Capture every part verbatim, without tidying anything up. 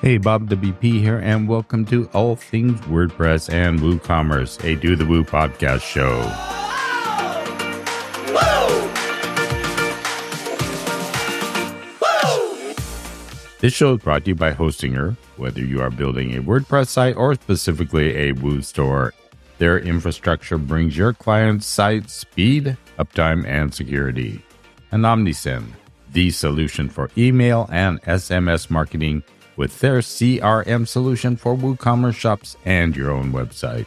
Hey, Bob W P here, and welcome to All Things WordPress and WooCommerce, a Do the Woo podcast show. This show is brought to you by Hostinger. Whether you are building a WordPress site or specifically a Woo store, their infrastructure brings your client's site speed, uptime, and security. And Omnisend, the solution for email and S M S marketing, with their C R M solution for WooCommerce shops and your own website.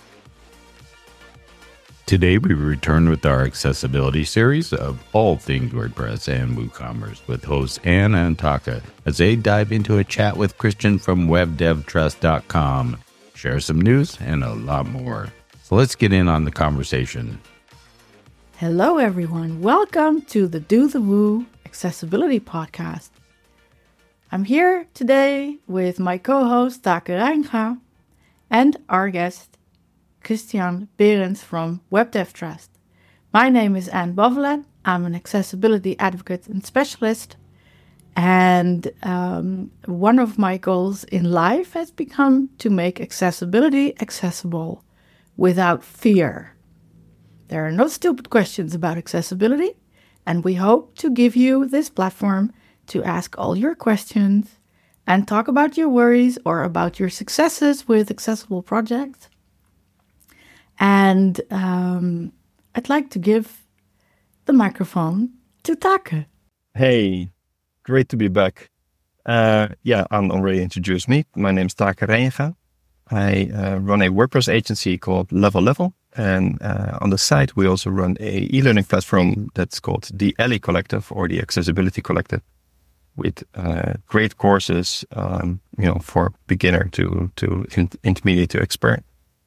Today we return with our accessibility series of All Things WordPress and WooCommerce with hosts Anne and Taka as they dive into a chat with Christian from web dev trust dot com, share some news, and a lot more. So let's get in on the conversation. Hello everyone, welcome to the Do the Woo Accessibility Podcast. I'm here today with my co-host Take Reinga and our guest Christian Berends from Web Dev Trust. My name is Anne Bovelet. I'm an accessibility advocate and specialist, and um, one of my goals in life has become to make accessibility accessible without fear. There are no stupid questions about accessibility, and we hope to give you this platform to ask all your questions and talk about your worries or about your successes with accessible projects. And um, I'd like to give the microphone to Take. Hey, great to be back. Uh, yeah, Anne already introduced me. My name is Take Reinga. I uh, run a WordPress agency called Level Level. And uh, on the side, we also run a e-learning platform that's called the Alley Collective or the Accessibility Collective, with uh, great courses, um, you know, for beginner to to in- intermediate to expert.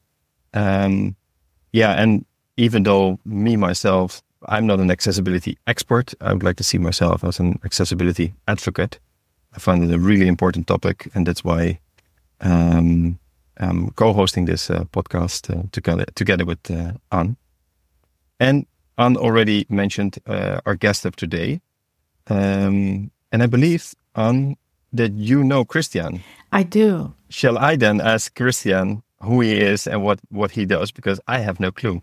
Um, yeah, and even though me myself, I'm not an accessibility expert, I would like to see myself as an accessibility advocate. I find it a really important topic, and that's why um, I'm co-hosting this uh, podcast uh, together together with uh, Anne. And Anne already mentioned uh, our guest of today. Um, And I believe, Anne, that you know Christian. I do. Shall I then ask Christian who he is and what, what he does? Because I have no clue.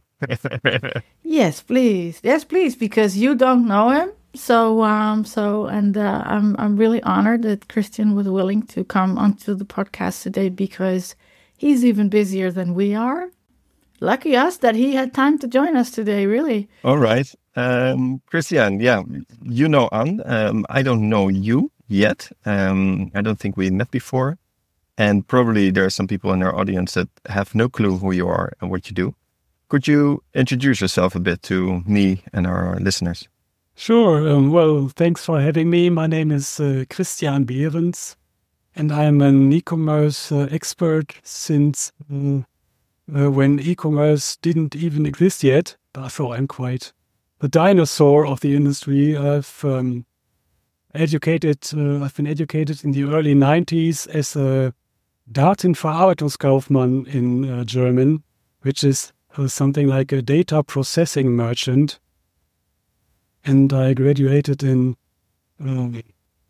Yes, please. Yes, please, because you don't know him. So, um, so, and uh, I'm I'm really honored that Christian was willing to come onto the podcast today because he's even busier than we are. Lucky us that he had time to join us today, really. All right. Um, Christian, yeah, you know Anne. Um, I don't know you yet. Um, I don't think we met before. And probably there are some people in our audience that have no clue who you are and what you do. Could you introduce yourself a bit to me and our listeners? Sure. Um, well, thanks for having me. My name is uh, Christian Berends, and I'm an e-commerce uh, expert since uh, uh, when e-commerce didn't even exist yet. So I'm quite the dinosaur of the industry. I've um, educated. Uh, I've been educated in the early nineties as a Datenverarbeitungskaufmann in uh, German, which is uh, something like a data processing merchant. And I graduated in um,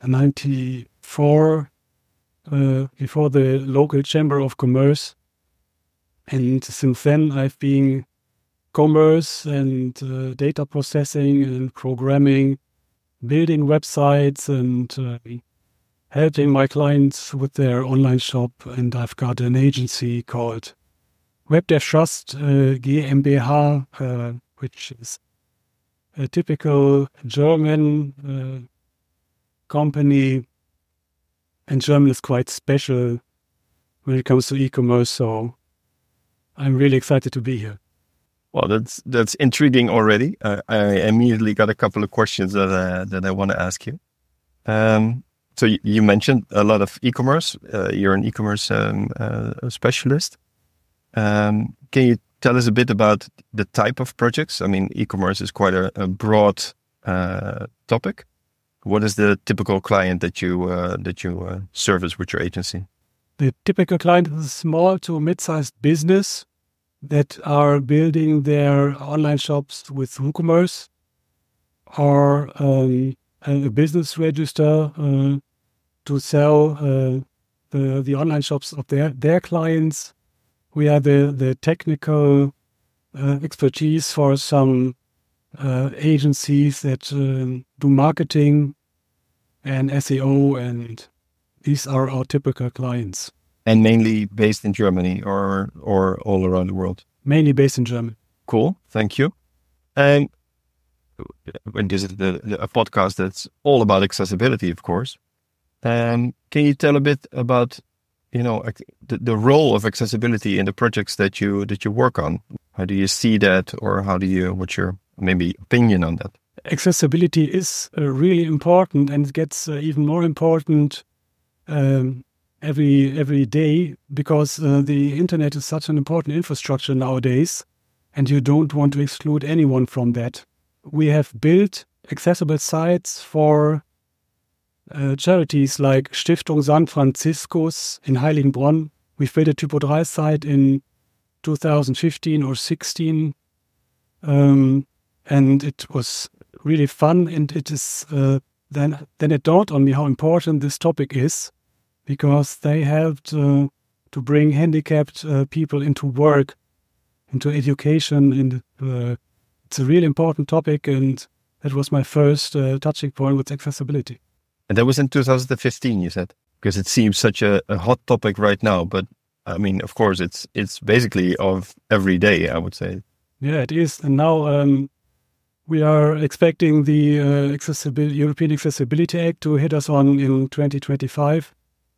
ninety-four uh, before the local chamber of commerce, and since then I've been commerce and uh, data processing and programming, building websites and uh, helping my clients with their online shop. And I've got an agency called Web Dev Trust uh, GmbH, uh, which is a typical German uh, company. And German is quite special when it comes to e-commerce, so I'm really excited to be here. Well, that's that's intriguing already. Uh, I immediately got a couple of questions that uh, that I want to ask you. Um, so you, you mentioned a lot of e-commerce. Uh, you're an e-commerce um, uh, specialist. Um, can you tell us a bit about the type of projects? I mean, e-commerce is quite a, a broad uh, topic. What is the typical client that you uh, that you uh, service with your agency? The typical client is a small to mid-sized business that are building their online shops with WooCommerce, or um, a business register uh, to sell uh, the, the online shops of their, their clients. We are the, the technical uh, expertise for some uh, agencies that um, do marketing and S E O, and these are our typical clients. And mainly based in Germany or or all around the world? Mainly based in Germany. Cool, thank you. And when this is the, the, a podcast that's all about accessibility, of course. Um, can you tell a bit about, you know, the, the role of accessibility in the projects that you that you work on? How do you see that, or how do you? What's your maybe opinion on that? Accessibility is uh, really important, and it gets uh, even more important um, every every day, because uh, the internet is such an important infrastructure nowadays, and you don't want to exclude anyone from that. We have built accessible sites for uh, charities like Stiftung San Franziskus in Heiligenbronn. We've built a Typo three site in two thousand fifteen or sixteen, um, and it was really fun. And it is uh, then then it dawned on me how important this topic is, because they helped uh, to bring handicapped uh, people into work, into education, and uh, it's a really important topic, and that was my first uh, touching point with accessibility. And that was in two thousand fifteen, you said? Because it seems such a, a hot topic right now, but I mean, of course, it's it's basically of every day, I would say. Yeah, it is. And now um, we are expecting the uh, accessibility, European Accessibility Act to hit us on in twenty twenty-five.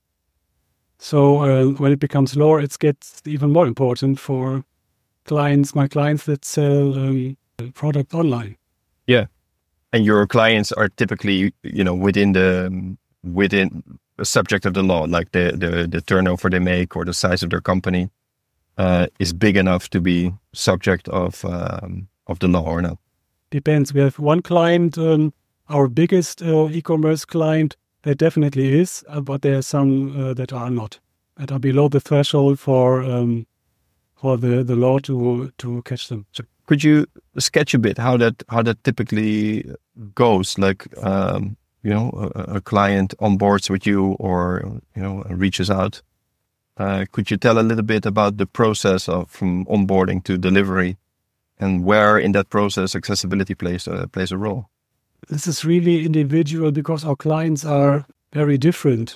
So uh, when it becomes law, it gets even more important for clients, my clients that sell um, product online. Yeah, and your clients are typically, you know, within the um, within the subject of the law, like the the, the turnover they make or the size of their company uh, is big enough to be subject of um, of the law or not. Depends. We have one client, um, our biggest uh, e-commerce client, that definitely is, uh, but there are some uh, that are not, that are below the threshold for um, for the, the law to to catch them. So could you sketch a bit how that how that typically goes? Like, um, you know, a, a client onboards with you, or you know, reaches out. Uh, could you tell a little bit about the process of from onboarding to delivery, and where in that process accessibility plays uh, plays a role? This is really individual, because our clients are very different.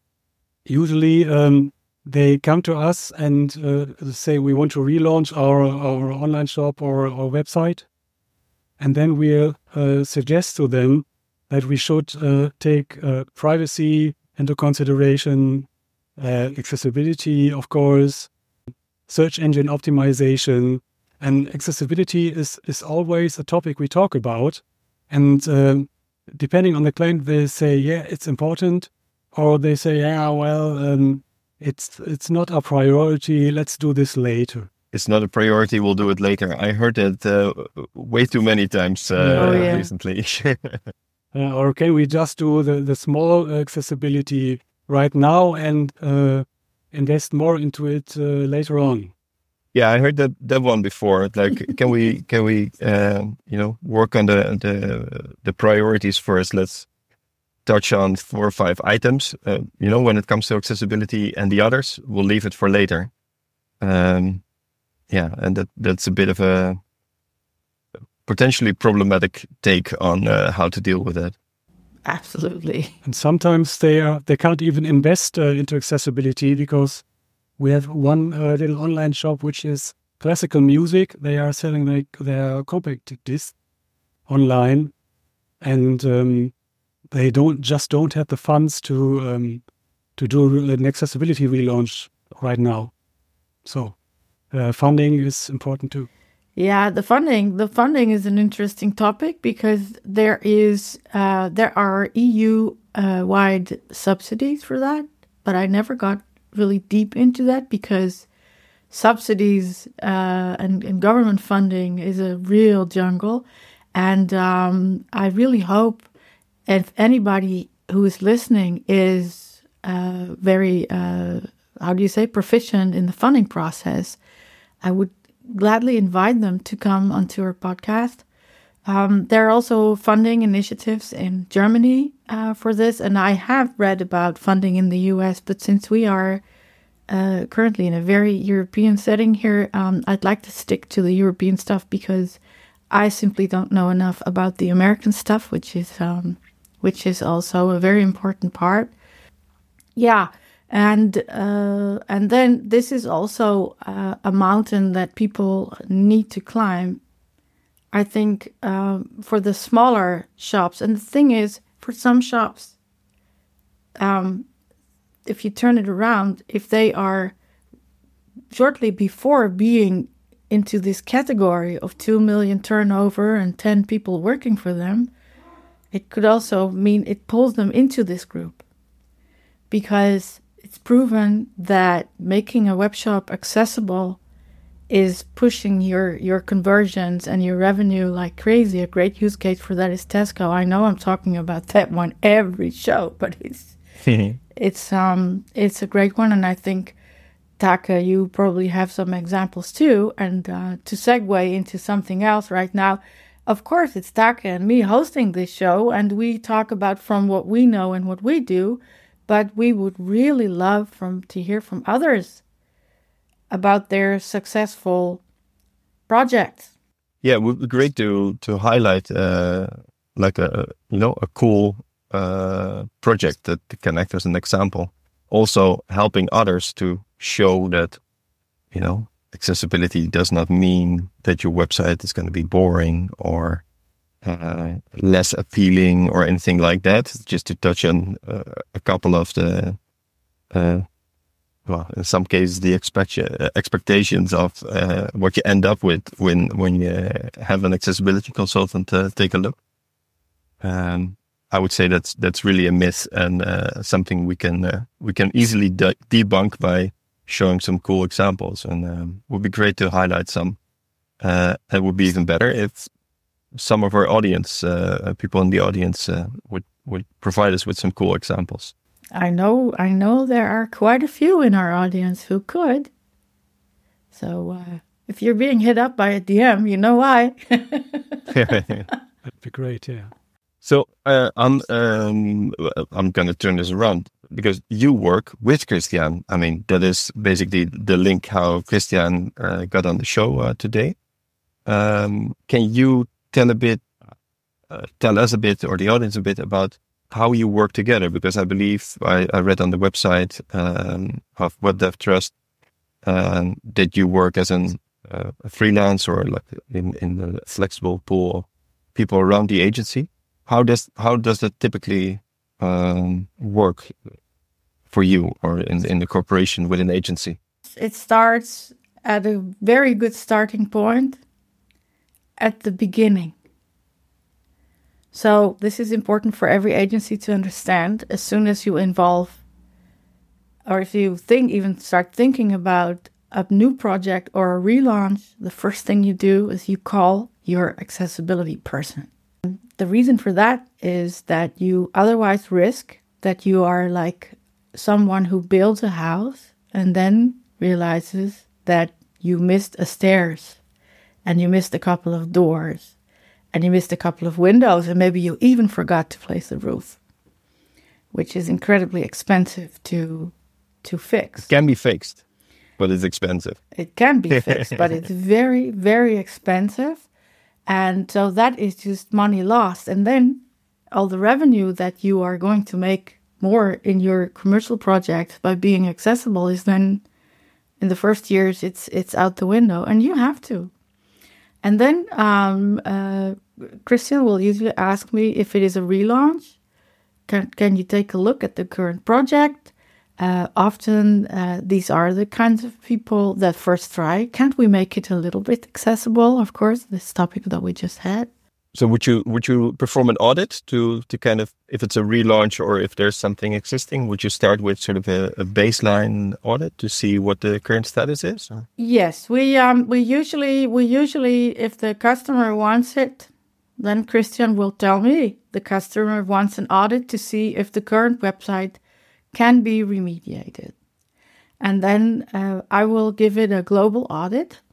Usually, um, they come to us and uh, say we want to relaunch our, our online shop or our website. And then we'll uh, suggest to them that we should uh, take uh, privacy into consideration, uh, accessibility, of course, search engine optimization. And accessibility is, is always a topic we talk about. And um, depending on the client, they say, yeah, it's important. Or they say, yeah, well, um, it's it's not a priority. Let's do this later. It's not a priority. We'll do it later. I heard that uh, way too many times uh, oh, yeah. recently. uh, or can we just do the, the small accessibility right now and uh, invest more into it uh, later on? Yeah, I heard that that one before. Like, can we can we uh, you know work on the the the priorities first? Let's touch on four or five items. Uh, you know, when it comes to accessibility, and the others, we'll leave it for later. Um, yeah, and that that's a bit of a potentially problematic take on uh, how to deal with that. Absolutely. And sometimes they are they can't even invest uh, into accessibility, because we have one uh, little online shop which is classical music. They are selling like their compact disc online, and um, they don't just don't have the funds to um, to do an accessibility relaunch right now. So uh, funding is important too. Yeah, the funding. The funding is an interesting topic, because there is uh, there are E U uh, wide subsidies for that, but I never got really deep into that, because subsidies uh, and, and government funding is a real jungle. And um, I really hope if anybody who is listening is uh, very, uh, how do you say, proficient in the funding process, I would gladly invite them to come onto our podcast Um, there are also funding initiatives in Germany uh, for this, and I have read about funding in the U S, but since we are uh, currently in a very European setting here, um, I'd like to stick to the European stuff because I simply don't know enough about the American stuff, which is um, which is also a very important part. Yeah, and uh, and then this is also uh, a mountain that people need to climb. I think um, for the smaller shops, and the thing is, for some shops, um, if you turn it around, if they are shortly before being into this category of two million turnover and ten people working for them, it could also mean it pulls them into this group, because it's proven that making a web shop accessible is pushing your, your conversions and your revenue like crazy. A great use case for that is Tesco. I know I'm talking about that one every show, but it's it's um it's a great one, and I think, Take, you probably have some examples too. And uh, to segue into something else right now, of course, it's Take and me hosting this show, and we talk about from what we know and what we do, but we would really love from to hear from others about their successful projects. Yeah, it would be great to to highlight uh, like a you know a cool uh, project that can act as an example. Also helping others to show that you know accessibility does not mean that your website is going to be boring or uh, less appealing or anything like that. Just to touch on uh, a couple of the. Uh, Well, in some cases, the expect, uh, expectations of uh, what you end up with when when you have an accessibility consultant uh, take a look. Um, I would say that's that's really a myth, and uh, something we can uh, we can easily de- debunk by showing some cool examples. And um, it would be great to highlight some. Uh, it would be even better if some of our audience, uh, people in the audience, uh, would would provide us with some cool examples. I know, I know there are quite a few in our audience who could. So uh, if you're being hit up by a D M, you know why. That'd be great, yeah. So uh, I'm um, I'm going to turn this around, because you work with Christian. I mean, that is basically the link how Christian uh, got on the show uh, today. Um, can you tell a bit, uh, tell us a bit, or the audience a bit about how you work together? Because I believe I, I read on the website um, of Web Dev Trust um, that you work as an, uh, a freelance or like in, in the flexible pool of people around the agency. How does how does that typically um, work for you or in, in the corporation with an agency? It starts at a very good starting point at the beginning. So this is important for every agency to understand. As soon as you involve, or if you think, even start thinking about a new project or a relaunch, the first thing you do is you call your accessibility person. The reason for that is that you otherwise risk that you are like someone who builds a house and then realizes that you missed a stairs and you missed a couple of doors and you missed a couple of windows, and maybe you even forgot to place the roof, which is incredibly expensive to to fix. It can be fixed, but it's expensive. It can be fixed, but it's very, very expensive. And so that is just money lost. And then all the revenue that you are going to make more in your commercial project by being accessible is then, in the first years, it's it's out the window, and you have to. And then um, uh, Christian will usually ask me if it is a relaunch. Can, can you take a look at the current project? Uh, often uh, these are the kinds of people that first try. Can't we make it a little bit accessible? Of course, this topic that we just had. So would you would you perform an audit to to kind of, if it's a relaunch or if there's something existing, would you start with sort of a, a baseline audit to see what the current status is? Or? Yes, we um we usually we usually if the customer wants it, then Christian will tell me the customer wants an audit to see if the current website can be remediated, and then uh, I will give it a global audit.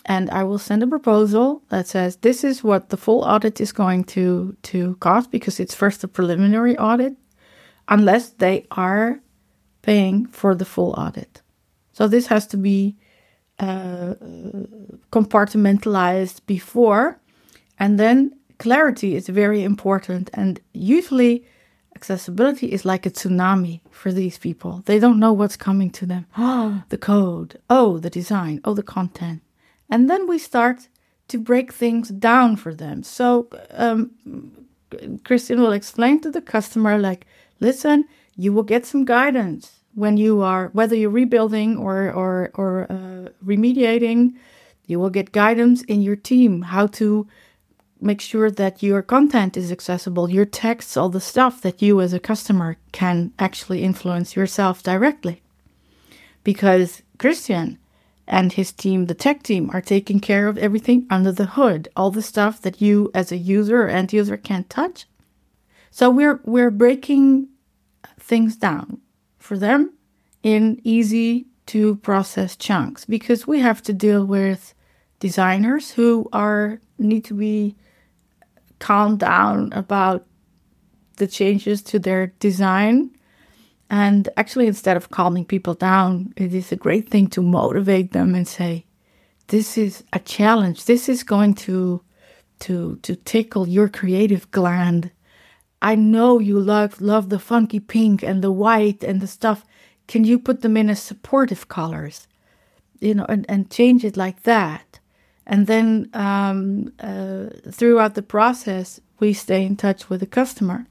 and I will send a proposal that says this is what the full audit is going to, to cost, because it's first a preliminary audit, unless they are paying for the full audit. So this has to be uh, compartmentalized before, and then clarity is very important. And usually accessibility is like a tsunami for these people. They don't know what's coming to them. Oh, the code. Oh, the design. Oh, the content. And then we start to break things down for them. So um, Christian will explain to the customer, like, listen, you will get some guidance when you are, whether you're rebuilding or or or uh, remediating, you will get guidance in your team how to make sure that your content is accessible, your texts, all the stuff that you as a customer can actually influence yourself directly. Because Christian and his team, the tech team, are taking care of everything under the hood, all the stuff that you as a user or end user can't touch. So we're we're breaking things down for them in easy to process chunks, because we have to deal with designers who are need to be calmed down about the changes to their design. And actually, instead of calming people down, it is a great thing to motivate them and say, this is a challenge. This is going to to to tickle your creative gland. I know you love love the funky pink and the white and the stuff. Can you put them in as supportive colors? You know, and, and change it like that. And then um, uh, throughout the process, we stay in touch with the customer.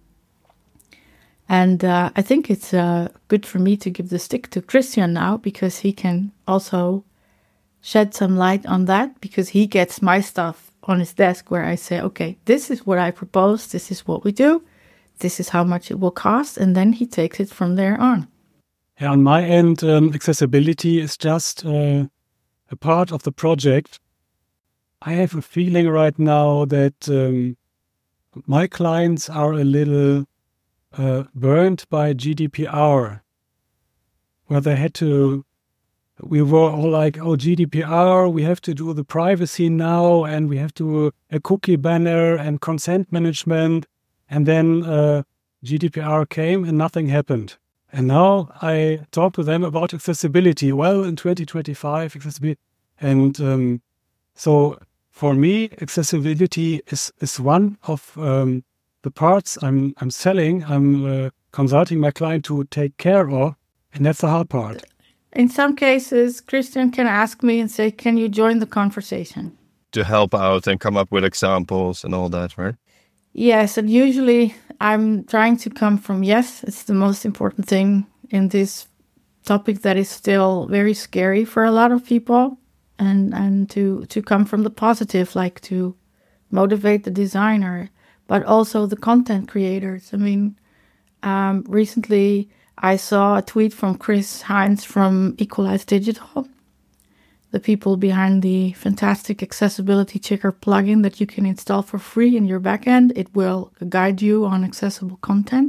And uh, I think it's uh, good for me to give the stick to Christian now, because he can also shed some light on that, because he gets my stuff on his desk where I say, okay, this is what I propose, this is what we do, this is how much it will cost, and then he takes it from there on. Yeah, on my end, um, accessibility is just uh, a part of the project. I have a feeling right now that um, my clients are a little uh, burned by G D P R, where they had to, we were all like, oh, G D P R, we have to do the privacy now, and we have to a cookie banner and consent management. And then uh, G D P R came and nothing happened. And now I talk to them about accessibility. Well, in twenty twenty-five, accessibility. And um, so for me, accessibility is, is one of um, the parts I'm I'm selling. I'm uh, consulting my client to take care of. And that's the hard part. In some cases, Christian can ask me and say, can you join the conversation? To help out and come up with examples and all that, right? Yes, and usually I'm trying to come from, yes, it's the most important thing in this topic that is still very scary for a lot of people, and, and to, to come from the positive, like to motivate the designer, but also the content creators. I mean, um, recently I saw a tweet from Chris Hines from Equalize Digital, the people behind the fantastic accessibility checker plugin that you can install for free in your backend. It will guide you on accessible content.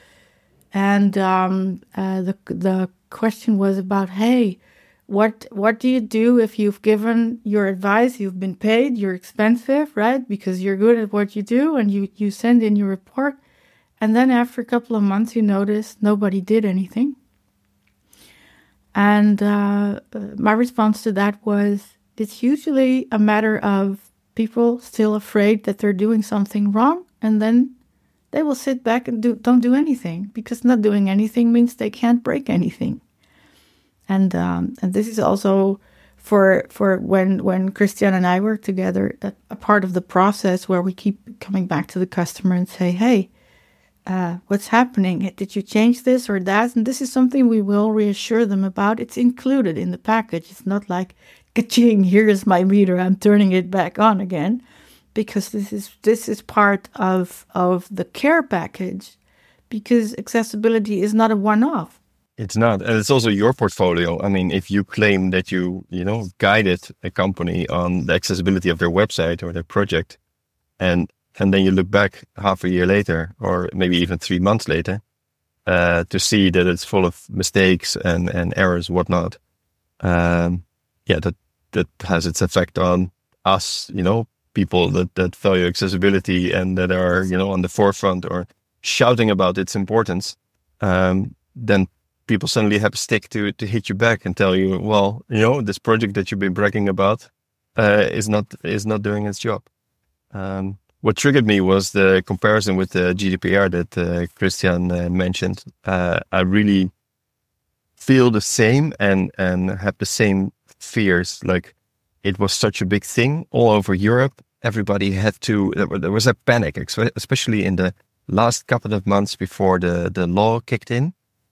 And um, uh, the the question was about, hey, what what do you do if you've given your advice, you've been paid, you're expensive, right? Because you're good at what you do, and you, you send in your report, and then after a couple of months you notice nobody did anything. And uh, my response to that was, it's usually a matter of people still afraid that they're doing something wrong, and then they will sit back and do, don't do anything, because not doing anything means they can't break anything. And um, and this is also for for when, when Christian and I work together, that a part of the process where we keep coming back to the customer and say, hey, Uh, what's happening? Did you change this or that? And this is something we will reassure them about. It's included in the package. It's not like, ka-ching, here's my meter, I'm turning it back on again. Because this is this is part of, of the care package. Because accessibility is not a one-off. It's not. And it's also your portfolio. I mean, if you claim that you, you know, guided a company on the accessibility of their website or their project, and And then you look back half a year later, or maybe even three months later, uh, to see that it's full of mistakes and, and errors, whatnot. Um, yeah, that that has its effect on us, you know, people that, that value accessibility and that are, you know, on the forefront or shouting about its importance, um, then people suddenly have a stick to, to hit you back and tell you, well, you know, this project that you've been bragging about uh, is not is not doing its job. Um, what triggered me was the comparison with the G D P R that uh, Christian uh, mentioned. Uh, I really feel the same and, and have the same fears. Like, it was such a big thing all over Europe. Everybody had to, there was a panic, especially in the last couple of months before the, the law kicked in.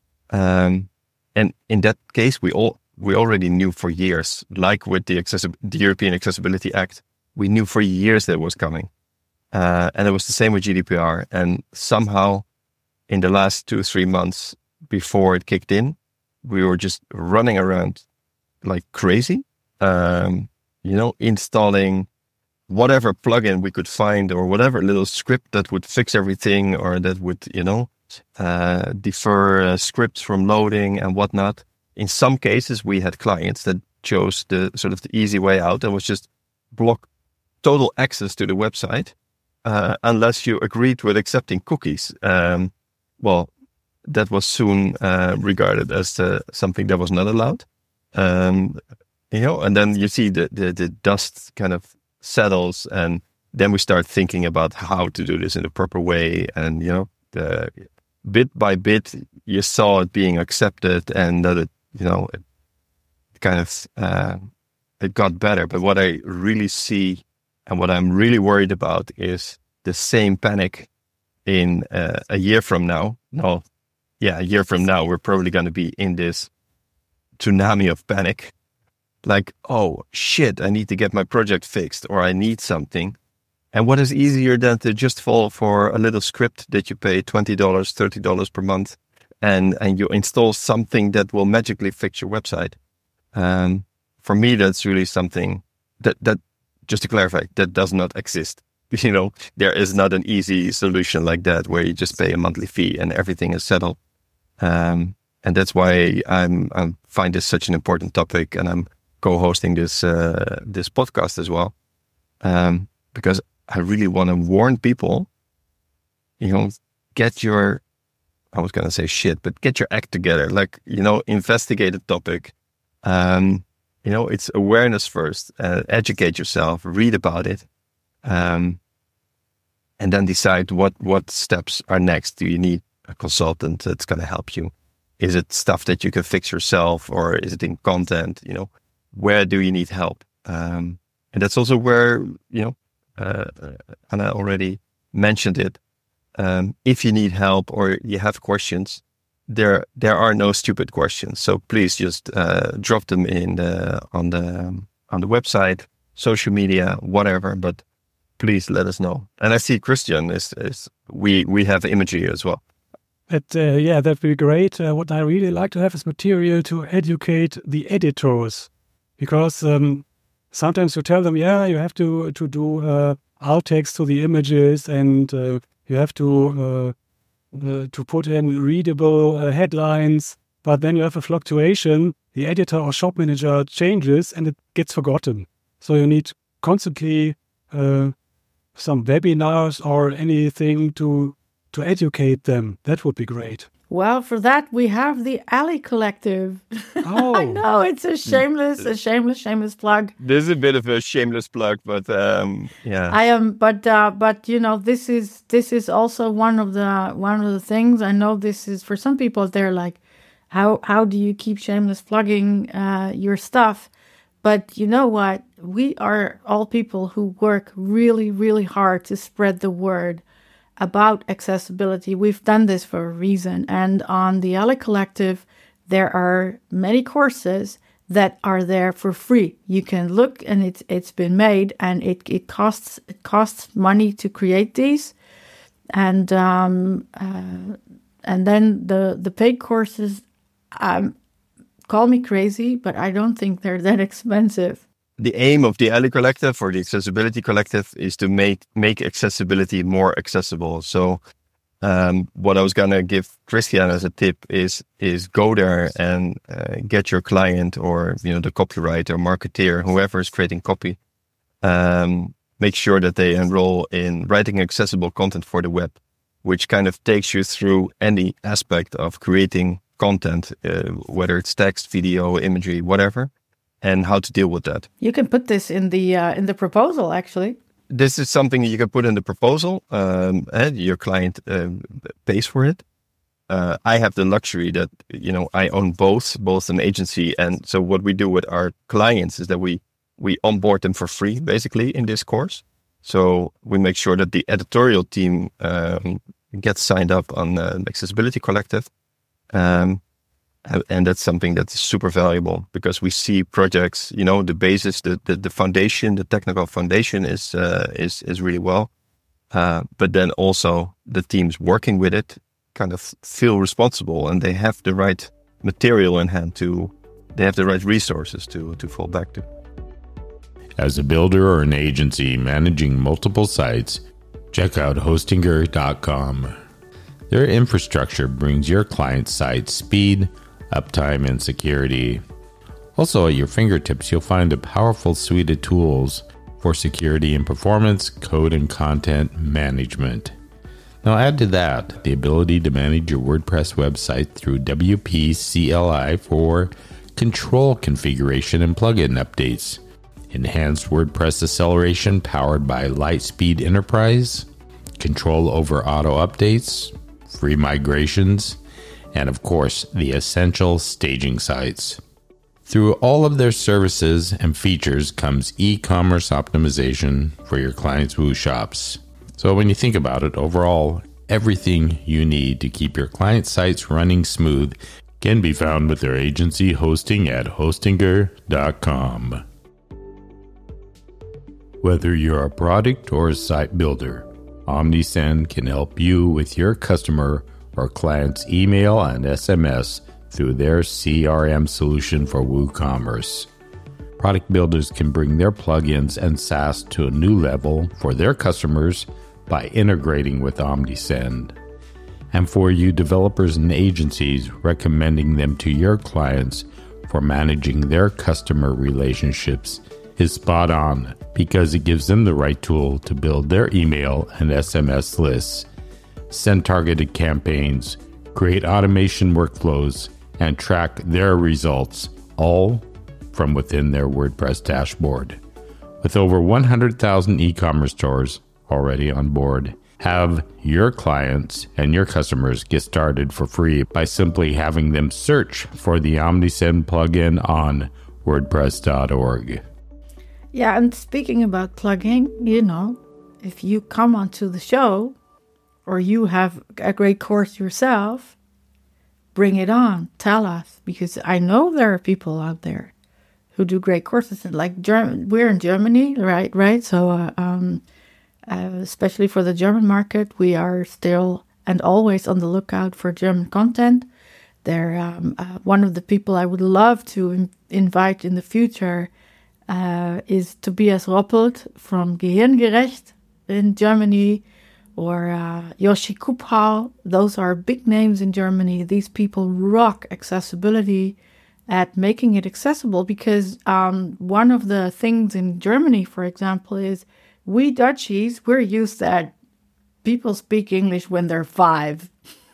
Um, and in that case, we all we already knew for years, like with the, accessi- the European Accessibility Act, we knew for years that it was coming. Uh, and it was the same with G D P R. And somehow in the last two or three months before it kicked in, we were just running around like crazy, um, you know, installing whatever plugin we could find or whatever little script that would fix everything or that would, you know, uh, defer uh, scripts from loading and whatnot. In some cases, we had clients that chose the sort of the easy way out and was just block total access to the website uh, unless you agreed with accepting cookies. Um, well, that was soon uh, regarded as uh, something that was not allowed. Um, you know, and then you see the, the, the dust kind of settles, and then we start thinking about how to do this in a proper way. And, you know, the, bit by bit, you saw it being accepted and that it, you know, it kind of, uh, it got better. But what I really see and what I'm really worried about is the same panic in uh, a year from now. No, yeah, a year from now, we're probably going to be in this tsunami of panic. Like, oh, shit, I need to get my project fixed or I need something. And what is easier than to just fall for a little script that you pay twenty dollars, thirty dollars per month and, and you install something that will magically fix your website. Um, for me, that's really something that, that, just to clarify, that does not exist. You know, there is not an easy solution like that where you just pay a monthly fee and everything is settled. Um, and that's why I'm, I find this such an important topic, and I'm co-hosting this uh, this podcast as well, um, because I really want to warn people. You know, get your, I was gonna say shit, but get your act together. Like, you know, investigate the topic. Um, you know, it's awareness first. Uh, educate yourself, read about it, um, and then decide what what steps are next. Do you need a consultant that's going to help you? Is it stuff that you can fix yourself, or is it in content? You know, where do you need help? Um, and that's also where, you know, uh, Anna already mentioned it. Um, if you need help or you have questions, there there are no stupid questions. So please just uh, drop them in the, on the on the website, social media, whatever. But please let us know. And I see Christian is, is we we have imagery as well. But, uh, yeah, that'd be great. Uh, what I really like to have is material to educate the editors, because um, sometimes you tell them, yeah, you have to to do uh, alt text to the images, and uh, you have to uh, uh, to put in readable uh, headlines. But then you have a fluctuation. The editor or shop manager changes, and it gets forgotten. So you need constantly uh, some webinars or anything to. to educate them. That would be great. Well, for that, we have the Alley Collective. Oh. I know, it's a shameless, a shameless, shameless plug. This is a bit of a shameless plug, but um, yeah. I am, but uh, but you know, this is this is also one of the one of the things. I know this is for some people. They're like, how how do you keep shameless plugging uh, your stuff? But you know what? We are all people who work really, really hard to spread the word about accessibility. We've done this for a reason. And on the Alley Collective, there are many courses that are there for free. You can look, and it's it's been made, and it, it costs it costs money to create these. And um, uh, and then the, the paid courses, um, call me crazy, but I don't think they're that expensive. The aim of the Alley Collective or the Accessibility Collective is to make make accessibility more accessible. So Um, what I was gonna give Christian as a tip is is go there and uh, get your client, or you know, the copywriter, marketeer, whoever is creating copy. Um, make sure that they enroll in writing accessible content for the web, which kind of takes you through any aspect of creating content, uh, whether it's text, video, imagery, whatever, and how to deal with that. You can put this in the uh, in the proposal, actually. This is something you can put in the proposal. Um, and your client uh, pays for it. Uh, I have the luxury that, you know, I own both, both an agency. And so what we do with our clients is that we, we onboard them for free, basically, in this course. So we make sure that the editorial team um, gets signed up on uh, Accessibility Collective. Um, and that's something that is super valuable, because we see projects, you know, the basis, the, the, the foundation, the technical foundation is uh, is is really well. Uh, but then also the teams working with it kind of feel responsible, and they have the right material in hand to, they have the right resources to to fall back to. As a builder or an agency managing multiple sites, check out Hostinger dot com. Their infrastructure brings your client's site speed, uptime, and security. Also at your fingertips, you'll find a powerful suite of tools for security and performance, code and content management. Now add to that the ability to manage your WordPress website through W P C L I for control configuration and plugin updates, enhanced WordPress acceleration powered by Lightspeed Enterprise, control over auto updates, free migrations, and of course, the essential staging sites. Through all of their services and features comes e-commerce optimization for your clients' Woo shops. So when you think about it, overall, everything you need to keep your client sites running smooth can be found with their agency hosting at Hostinger dot com. Whether you're a product or a site builder, Omnisend can help you with your customer or clients' email and S M S through their C R M solution for WooCommerce. Product builders can bring their plugins and SaaS to a new level for their customers by integrating with Omnisend. And for you developers and agencies, recommending them to your clients for managing their customer relationships is spot on, because it gives them the right tool to build their email and S M S lists, send targeted campaigns, create automation workflows, and track their results, all from within their WordPress dashboard. With over one hundred thousand e-commerce stores already on board, have your clients and your customers get started for free by simply having them search for the Omnisend plugin on WordPress dot org. Yeah, and speaking about plugging, you know, if you come onto the show, or you have a great course yourself, bring it on. Tell us, because I know there are people out there who do great courses. Like German, we're in Germany, right? Right. So, uh, um, uh, especially for the German market, we are still and always on the lookout for German content. They're um, uh, one of the people I would love to in- invite in the future uh, is Tobias Roppelt from Gehirngerecht in Germany. Or uh, Yoshi Kuphau. Those are big names in Germany. These people rock accessibility at making it accessible, because um, one of the things in Germany, for example, is we Dutchies, we're used that people speak English when they're five.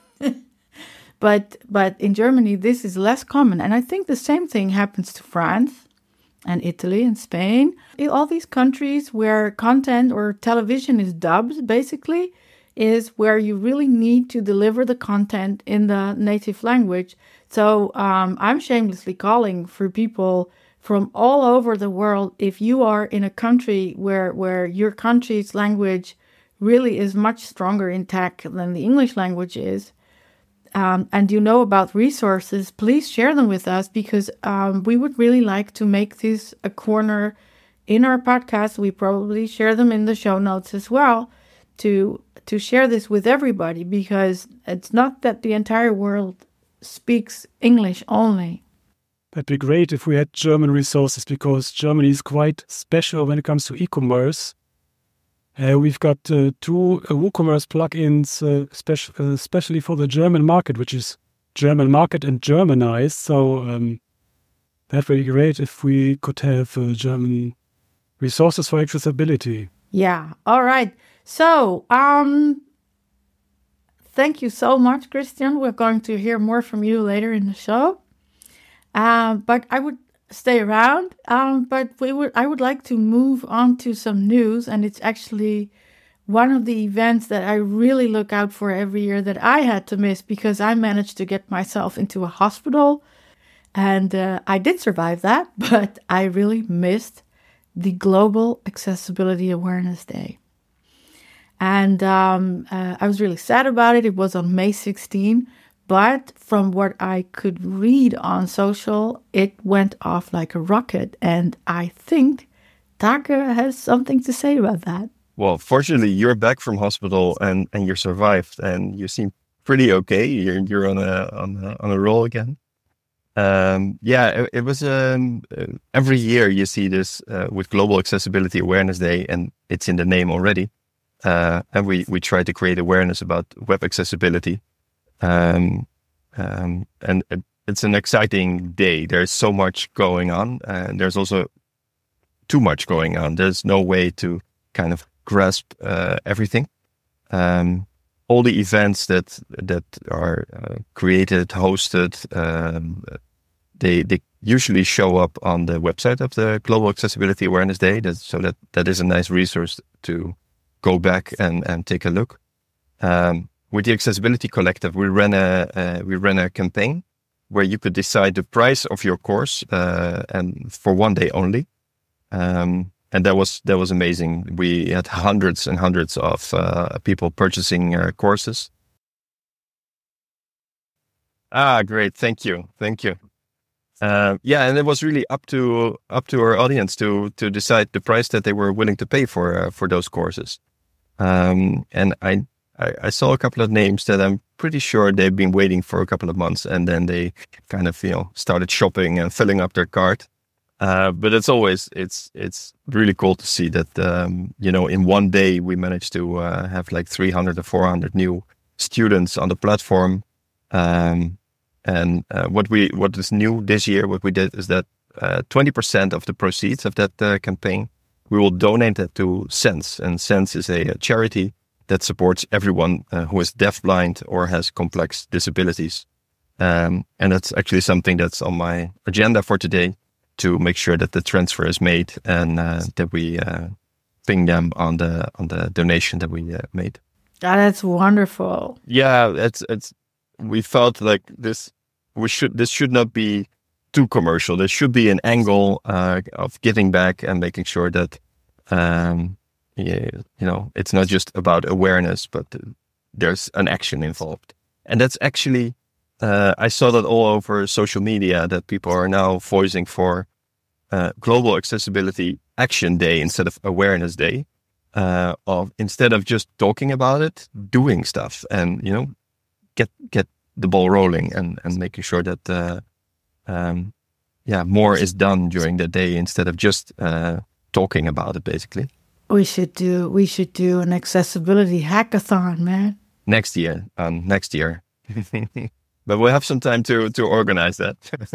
but but in Germany, this is less common. And I think the same thing happens to France and Italy and Spain. In all these countries where content or television is dubbed, basically, is where you really need to deliver the content in the native language. So um, I'm shamelessly calling for people from all over the world. If you are in a country where, where your country's language really is much stronger in tech than the English language is, Um, and you know about resources, please share them with us, because um, we would really like to make this a corner in our podcast. We probably share them in the show notes as well, to to share this with everybody, because it's not that the entire world speaks English only. That'd be great if we had German resources, because Germany is quite special when it comes to e-commerce. Uh, we've got uh, two uh, WooCommerce plugins, uh, spec- uh, especially for the German market, which is German market and Germanized. So um, that would be great if we could have uh, German resources for accessibility. Yeah. All right. So, um, thank you so much, Christian. We're going to hear more from you later in the show. Um, but I would stay around. Um, but we would, I would like to move on to some news, and it's actually one of the events that I really look out for every year that I had to miss because I managed to get myself into a hospital, and uh, I did survive that, but I really missed the Global Accessibility Awareness Day. And um, uh, I was really sad about it. It was on May sixteenth. But from what I could read on social, it went off like a rocket. And I think Taker has something to say about that. Well, fortunately, you're back from hospital and, and you survived, and you seem pretty okay. You're you're on a on a, on a roll again. Um, yeah, it, it was um, every year you see this uh, with Global Accessibility Awareness Day, and it's in the name already. Uh, and we we try to create awareness about web accessibility. Um, um, and it, it's an exciting day. There's so much going on, and there's also too much going on. There's no way to kind of grasp uh, everything. Um, all the events that that are uh, created, hosted, um, they they usually show up on the website of the Global Accessibility Awareness Day. That, so that that is a nice resource to go back and, and take a look. Um, With the Accessibility Collective, we ran a uh, we ran a campaign where you could decide the price of your course, uh, and for one day only, um, and that was that was amazing. We had hundreds and hundreds of uh, people purchasing uh, courses. Ah, great! Thank you, thank you. Uh, yeah, and it was really up to up to our audience to to decide the price that they were willing to pay for uh, for those courses, um, and I. I saw a couple of names that I'm pretty sure they've been waiting for a couple of months, and then they kind of, you know, started shopping and filling up their cart. Uh, but it's always, it's it's really cool to see that, um, you know, in one day we managed to uh, have like three hundred or four hundred new students on the platform. Um, and uh, what we what is new this year, what we did is that uh, twenty percent of the proceeds of that uh, campaign, we will donate that to Sense. And Sense is a, a charity that supports everyone uh, who is deafblind or has complex disabilities. Um, and that's actually something that's on my agenda for today, to make sure that the transfer is made and uh, that we uh, ping them on the on the donation that we uh, made. Oh, that's wonderful. Yeah, it's it's. We felt like this we should this should not be too commercial. There should be an angle uh, of giving back and making sure that. Um, Yeah, you know, it's not just about awareness, but there's an action involved. And that's actually, uh, I saw that all over social media, that people are now voicing for uh, Global Accessibility Action Day instead of Awareness Day. Uh, of instead of just talking about it, doing stuff, and, you know, get get the ball rolling and, and making sure that, uh, um, yeah, more is done during the day instead of just uh, talking about it, basically. We should do we should do an accessibility hackathon, man. Next year, um, next year. But we'll have some time to to organize that.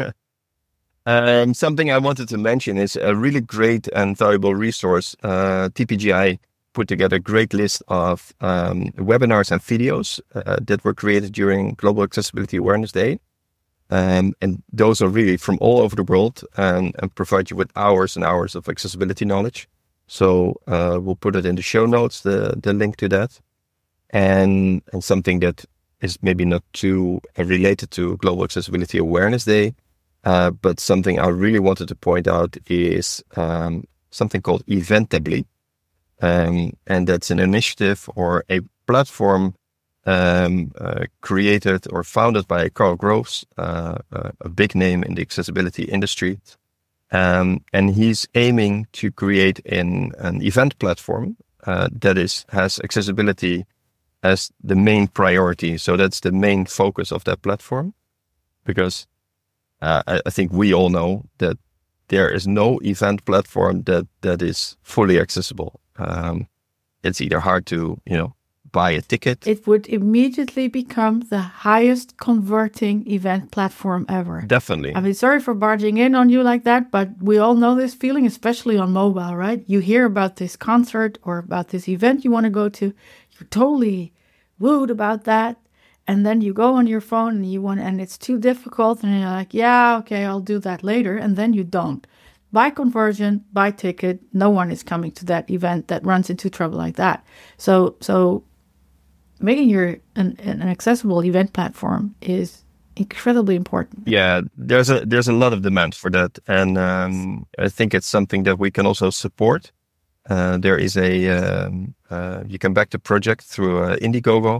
um, something I wanted to mention is a really great and valuable resource. Uh, T P G I put together a great list of um, webinars and videos uh, that were created during Global Accessibility Awareness Day. Um, and those are really from all over the world, and, and provide you with hours and hours of accessibility knowledge. So uh, we'll put it in the show notes, the the link to that. And and something that is maybe not too related to Global Accessibility Awareness Day, uh, but something I really wanted to point out is um, something called Eventably. Um, and that's an initiative or a platform um, uh, created or founded by Carl Groves, uh, uh, a big name in the accessibility industry. Um, and he's aiming to create an, an event platform uh, that is has accessibility as the main priority. So that's the main focus of that platform, because uh, I, I think we all know that there is no event platform that that is fully accessible. Um, it's either hard to, you know, buy a ticket. It would immediately become the highest converting event platform ever. Definitely. I mean, sorry for barging in on you like that, but we all know this feeling, especially on mobile, right? You hear about this concert or about this event you want to go to. You're totally wooed about that. And then you go on your phone and you want, and it's too difficult. And you're like, yeah, okay, I'll do that later. And then you don't. By conversion, by ticket, no one is coming to that event that runs into trouble like that. So, so making your an, an accessible event platform is incredibly important. Yeah, there's a there's a lot of demand for that, and um, I think it's something that we can also support. Uh, there is a um, uh, you can back the project through uh, Indiegogo,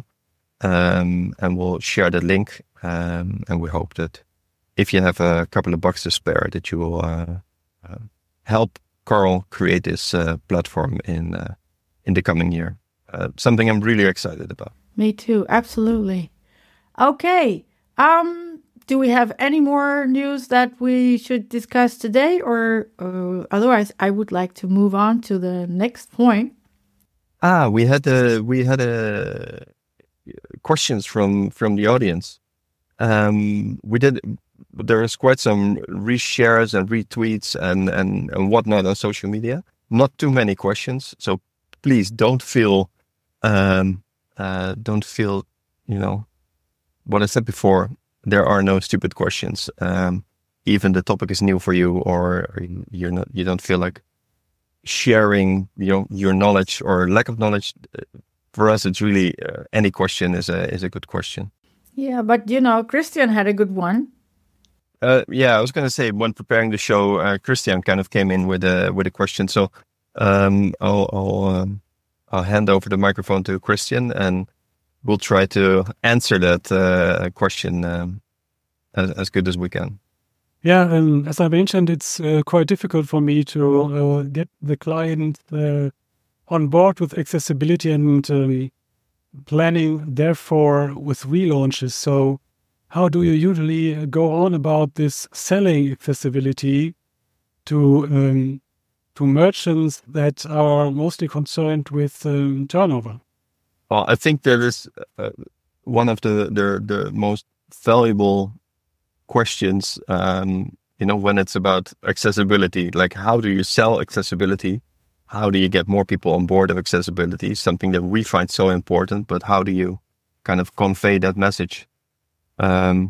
um, and we'll share the link. Um, and we hope that if you have a couple of bucks to spare, that you will uh, uh, help Carl create this uh, platform in uh, in the coming year. Uh, something I'm really excited about. Me too, absolutely. Okay, um, do we have any more news that we should discuss today, or uh, otherwise, I would like to move on to the next point. Ah, we had a we had a questions from from the audience. Um, we did. There is quite some reshares and retweets and and and whatnot on social media. Not too many questions, so please don't feel. Um, uh, don't feel, you know, what I said before, there are no stupid questions. Um, even the topic is new for you, or you're not, you don't feel like sharing, you know, your knowledge or lack of knowledge. For us, it's really, uh, any question is a, is a good question. Yeah, but you know, Christian had a good one. Uh, yeah, I was going to say, when preparing the show, uh, Christian kind of came in with a, with a question. So, um, I'll, I'll, um, I'll hand over the microphone to Christian, and we'll try to answer that uh, question um, as, as good as we can. Yeah, and as I mentioned, it's uh, quite difficult for me to uh, get the client uh, on board with accessibility and um, planning, therefore, with relaunches. So how do you usually go on about this selling accessibility to um, to merchants that are mostly concerned with um, turnover? Well, I think that is uh, one of the, the the most valuable questions, um, you know, when it's about accessibility. Like, how do you sell accessibility? How do you get more people on board of accessibility? Something that we find so important, but how do you kind of convey that message? Um,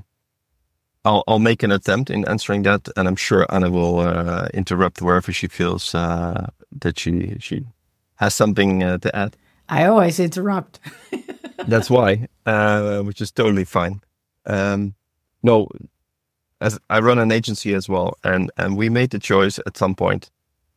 I'll, I'll make an attempt in answering that, and I'm sure Anna will uh, interrupt wherever she feels uh, that she she has something uh, to add. I always interrupt. That's why, uh, which is totally fine. Um, no, as I run an agency as well, and, and we made the choice at some point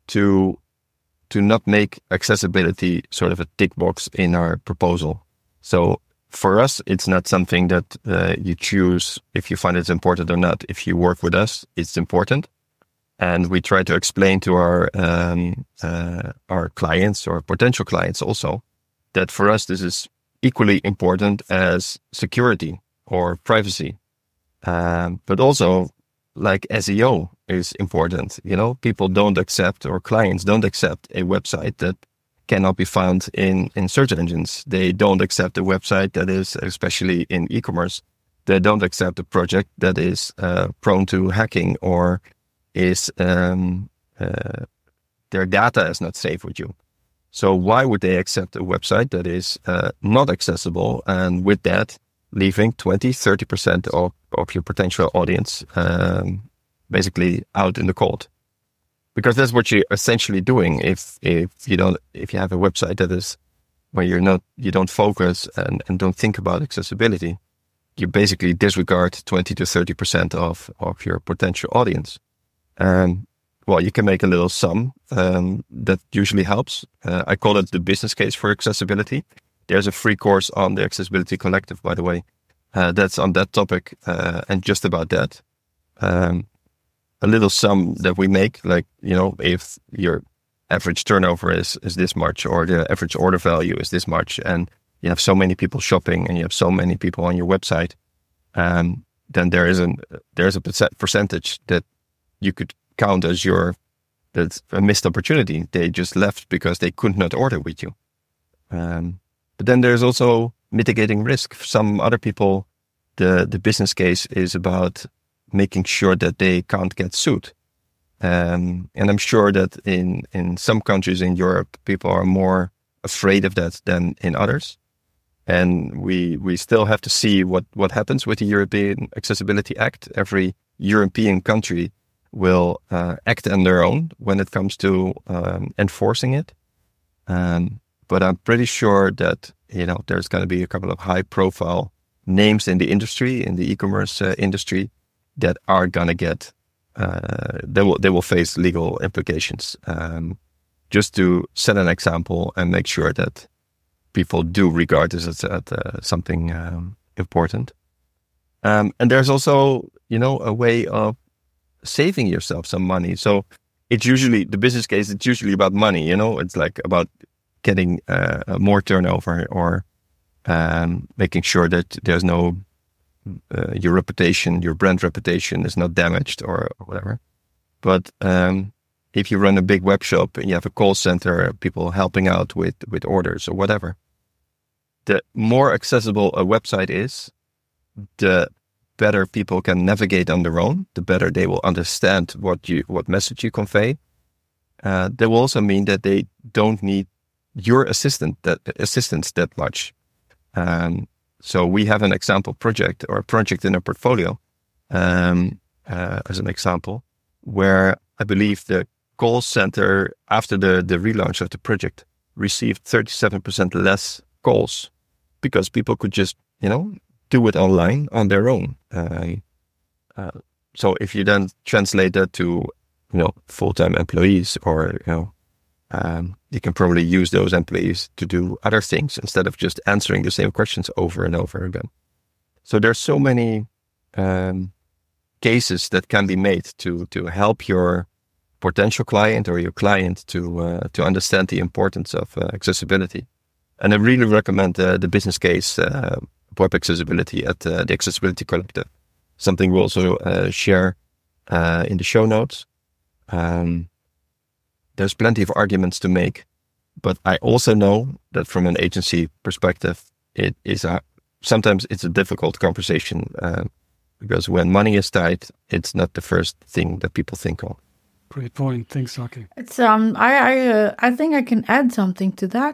to to not make accessibility sort of a tick box in our proposal. So for us, it's not something that uh, you choose if you find it's important or not. If you work with us, it's important. And we try to explain to our um, uh, our clients or potential clients also that for us, this is equally important as security or privacy. Um, but also, like, S E O is important. You know, people don't accept, or clients don't accept, a website that cannot be found in, in search engines. They don't accept a website that is, especially in e-commerce, they don't accept a project that is uh, prone to hacking or is um, uh, their data is not safe with you. So why would they accept a website that is uh, not accessible, and with that leaving twenty, thirty percent of, of your potential audience um, basically out in the cold? Because that's what you're essentially doing if if you don't if you have a website that is where you're not you don't focus and, and don't think about accessibility, you basically disregard twenty to thirty percent of, of your potential audience. Um, well, you can make a little sum um, that usually helps. Uh, I call it the business case for accessibility. There's a free course on the Accessibility Collective, by the way, uh, that's on that topic uh, and just about that. Um, a little sum that we make, like, you know, if your average turnover is, is this much, or the average order value is this much, and you have so many people shopping and you have so many people on your website, um, then there is an there's a percentage that you could count as your that's a missed opportunity. They just left because they could not order with you. Um, but then there's also mitigating risk. For some other people, the, the business case is about making sure that they can't get sued. Um, and I'm sure that in, in some countries in Europe, people are more afraid of that than in others. And we we still have to see what, what happens with the European Accessibility Act. Every European country will uh, act on their own when it comes to um, enforcing it. Um, but I'm pretty sure that, you know, there's going to be a couple of high-profile names in the industry, in the e-commerce uh, industry, that are going to get, uh, they will they will face legal implications. Um, just to set an example and make sure that people do regard this as, as uh, something um, important. Um, and there's also, you know, a way of saving yourself some money. So it's usually, the business case, it's usually about money, you know, it's like about getting uh, more turnover or um, making sure that there's no, uh, your reputation, your brand reputation is not damaged or, or whatever. But um, if you run a big web shop and you have a call center, people helping out with, with orders or whatever, the more accessible a website is, the better people can navigate on their own, the better they will understand what you what message you convey. Uh, that will also mean that they don't need your assistant that assistance that much. Um, so we have an example project or a project in our portfolio, um, uh, as an example, where I believe the call center after the, the relaunch of the project received thirty-seven percent less calls because people could just, you know, do it online on their own. Uh, uh, so if you then translate that to, you know, full-time employees, or, you know, um, you can probably use those employees to do other things instead of just answering the same questions over and over again. So there's so many um, cases that can be made to to help your potential client or your client to uh, to understand the importance of uh, accessibility. And I really recommend uh, the business case uh, web accessibility at uh, the Accessibility Collective. Something we'll also uh, share uh, in the show notes. Um, there's plenty of arguments to make, but I also know that from an agency perspective, it is a sometimes it's a difficult conversation uh, because when money is tight, it's not the first thing that people think of. Great point. Thanks, Saki. It's um, I I uh, I think I can add something to that.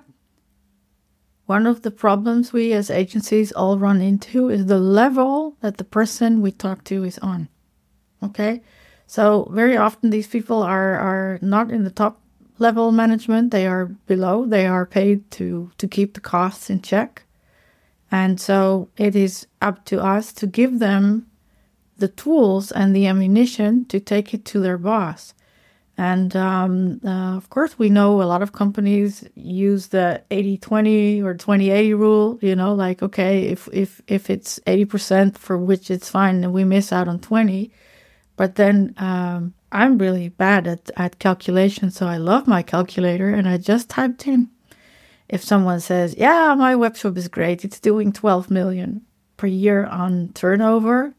One of the problems we as agencies all run into is the level that the person we talk to is on. Okay? So very often these people are, are not in the top level management. They are below. They are paid to, to keep the costs in check. And so it is up to us to give them the tools and the ammunition to take it to their boss. And um, uh, of course, we know a lot of companies use the eighty twenty or twenty eighty rule, you know, like, okay, if, if, if it's eighty percent for which it's fine and we miss out on twenty. But then um, I'm really bad at, at calculation, so I love my calculator. And I just typed in, if someone says, yeah, my webshop is great, it's doing twelve million per year on turnover,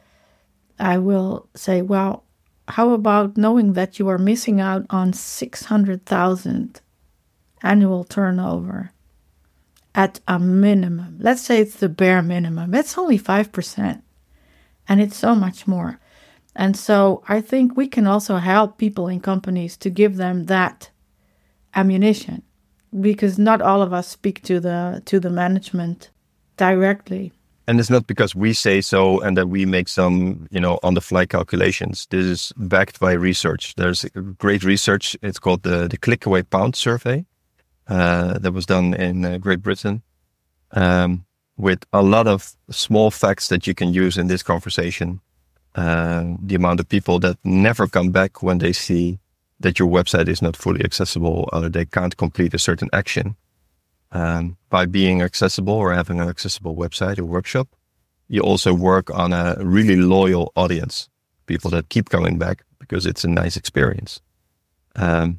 I will say, well, how about knowing that you are missing out on six hundred thousand annual turnover at a minimum? Let's say it's the bare minimum. That's only five percent. And it's so much more. And so I think we can also help people in companies to give them that ammunition, because not all of us speak to the to the management directly. And it's not because we say so and that we make some, you know, on-the-fly calculations. This is backed by research. There's great research. It's called the, the Click-Away Pound Survey uh, that was done in uh, Great Britain um, with a lot of small facts that you can use in this conversation. Uh, the amount of people that never come back when they see that your website is not fully accessible or they can't complete a certain action. Um, by being accessible or having an accessible website or workshop, you also work on a really loyal audience, people that keep coming back because it's a nice experience. Um,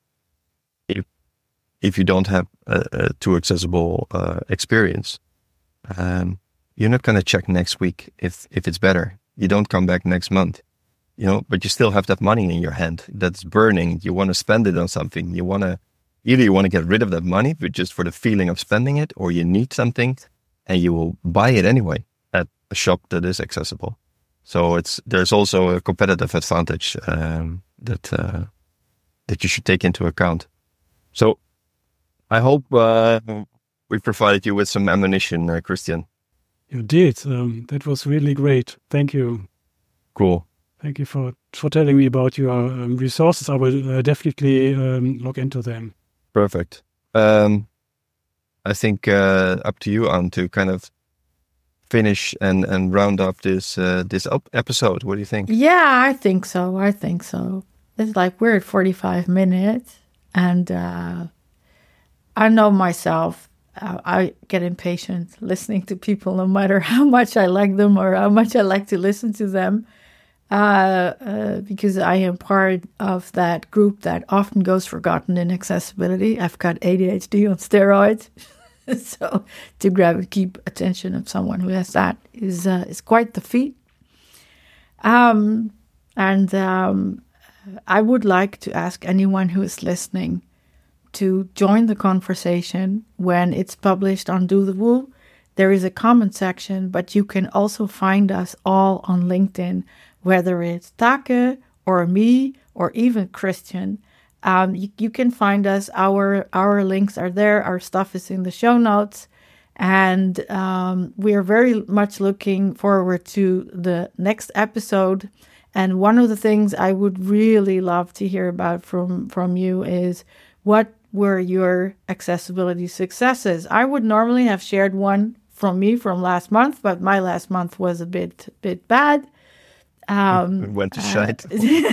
if if you don't have a, a too accessible uh, experience, um, you're not going to check next week if if it's better. You don't come back next month, you know, but you still have that money in your hand that's burning. You want to spend it on something. You want to Either you want to get rid of that money but just for the feeling of spending it, or you need something and you will buy it anyway at a shop that is accessible. So it's there's also a competitive advantage um, that uh, that you should take into account. So I hope uh, we provided you with some ammunition, uh, Christian. You did. Um, that was really great. Thank you. Cool. Thank you for, for telling me about your um, resources. I will uh, definitely um, look into them. Perfect. Um, I think uh, up to you, Ann, to kind of finish and, and round up this uh, this up episode. What do you think? Yeah, I think so. I think so. It's like we're at forty-five minutes, and uh, I know myself. Uh, I get impatient listening to people, no matter how much I like them or how much I like to listen to them, uh, uh, because I am part of that group that often goes forgotten in accessibility. I've got A D H D on steroids. So to grab and keep attention of someone who has that is uh, is quite the feat. Um, and um, I would like to ask anyone who is listening to join the conversation when it's published on Do the Woo. There is a comment section, but you can also find us all on LinkedIn, whether it's Take or me or even Christian. Um, you, you can find us. Our our links are there. Our stuff is in the show notes. And um, we are very much looking forward to the next episode. And one of the things I would really love to hear about from, from you is what were your accessibility successes? I would normally have shared one from me from last month, but my last month was a bit bit bad. Um, it went to uh, shite.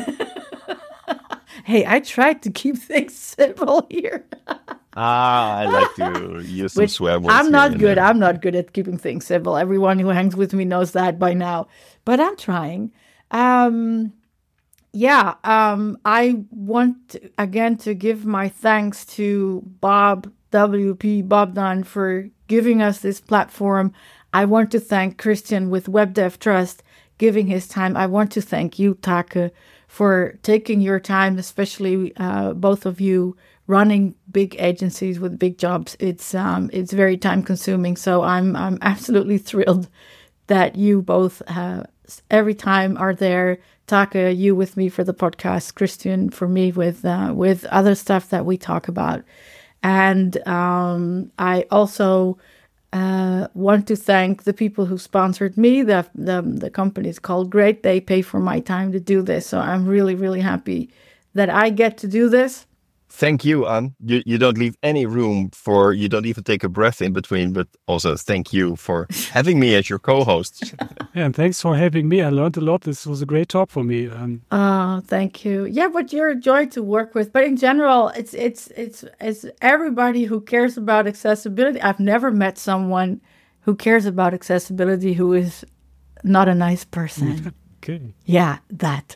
Hey, I tried to keep things simple here. ah, I like to use some Which swear words. I'm not good. There. I'm not good at keeping things simple. Everyone who hangs with me knows that by now. But I'm trying. Um, yeah, um, I want to, again to give my thanks to Bob W P Bob Dunn for giving us this platform. I want to thank Christian with WebDev Trust giving his time. I want to thank you, Take, for taking your time, especially uh, both of you running big agencies with big jobs. It's um, it's very time consuming. So I'm I'm absolutely thrilled that you both uh, every time are there. Take, you with me for the podcast, Christian for me with uh, with other stuff that we talk about. And um, I also uh, want to thank the people who sponsored me. The, the the company is called Great. They pay for my time to do this. So I'm really, really happy that I get to do this. Thank you, Ann. You, you don't leave any room for, you don't even take a breath in between, but also thank you for having me as your co-host. Yeah, and thanks for having me. I learned a lot. This was a great talk for me. Um, oh, thank you. Yeah, but you're a joy to work with. But in general, it's it's it's it's everybody who cares about accessibility. I've never met someone who cares about accessibility who is not a nice person. Okay. Yeah, that.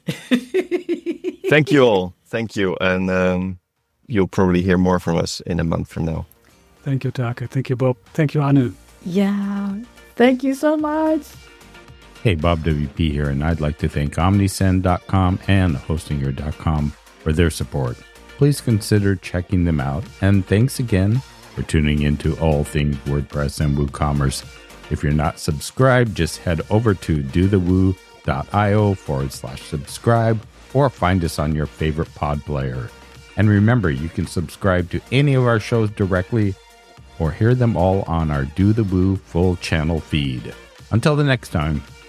Thank you all. Thank you. And um, you'll probably hear more from us in a month from now. Thank you, Take. Thank you, Bob. Thank you, Anne. Yeah. Thank you so much. Hey, Bob W P here, and I'd like to thank Omnisend dot com and Hostinger dot com for their support. Please consider checking them out, and thanks again for tuning into all things WordPress and WooCommerce. If you're not subscribed, just head over to dothewoo.io forward slash subscribe or find us on your favorite pod player. And remember, you can subscribe to any of our shows directly or hear them all on our Do the Woo full channel feed. Until the next time.